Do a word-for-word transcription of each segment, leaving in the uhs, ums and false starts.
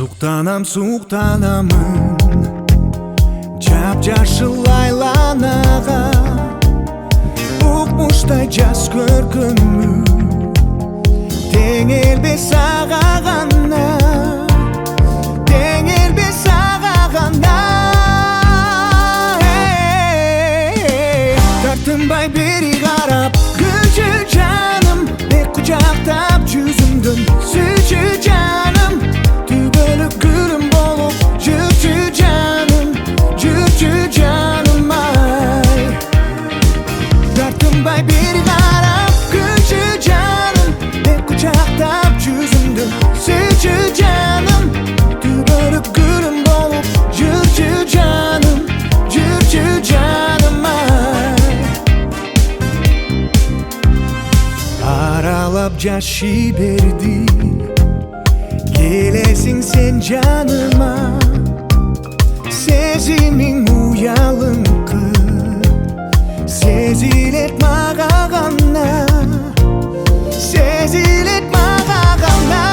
Суктанам, суктанамын жап-жашыл айланага, укмуштай жас көркөмү тең элбес ага гана, тең элбес ага гана. Тартынбай бери карап күлчү жаным, бек кучактап жүзүмдөн сүйчү жаным, түбөлүк гүлүм болуп жүрчү жаным, жүрчү жаным ай. Тартынбай бери карап күлчү жаным, бек кучактап жүзүмдөн сүйчү жаным, түбөлүк гүлүм болуп жүрчү жаным, жүрчү жаным ай. Аралап жаши берди келесиң сен жаныма, сезимиң уялыңкы сезилет мага гана, сезилет мага гана.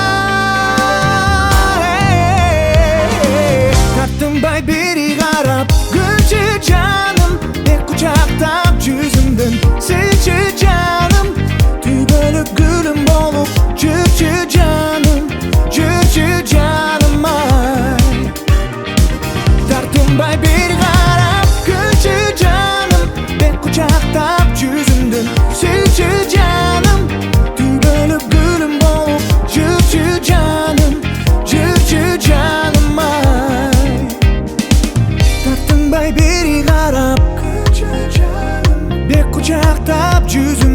Тартынбай бери карап күлчү жаным, бек кучактап жүзүмдөн сүйчү жаным, түбөлүк гүлүм болуп жүрчү жаным, жүрчү жаным ай. Тартынбай бери карап күлчү жаным, бек кучактап жүзүмдөн сүйчү жаным, түбөлүк гүлүм болуп жүрчү жаным, жүрчү жаным ай. Тартынбай бери карап күлчү жаным, бек кучактап жүзүмдөн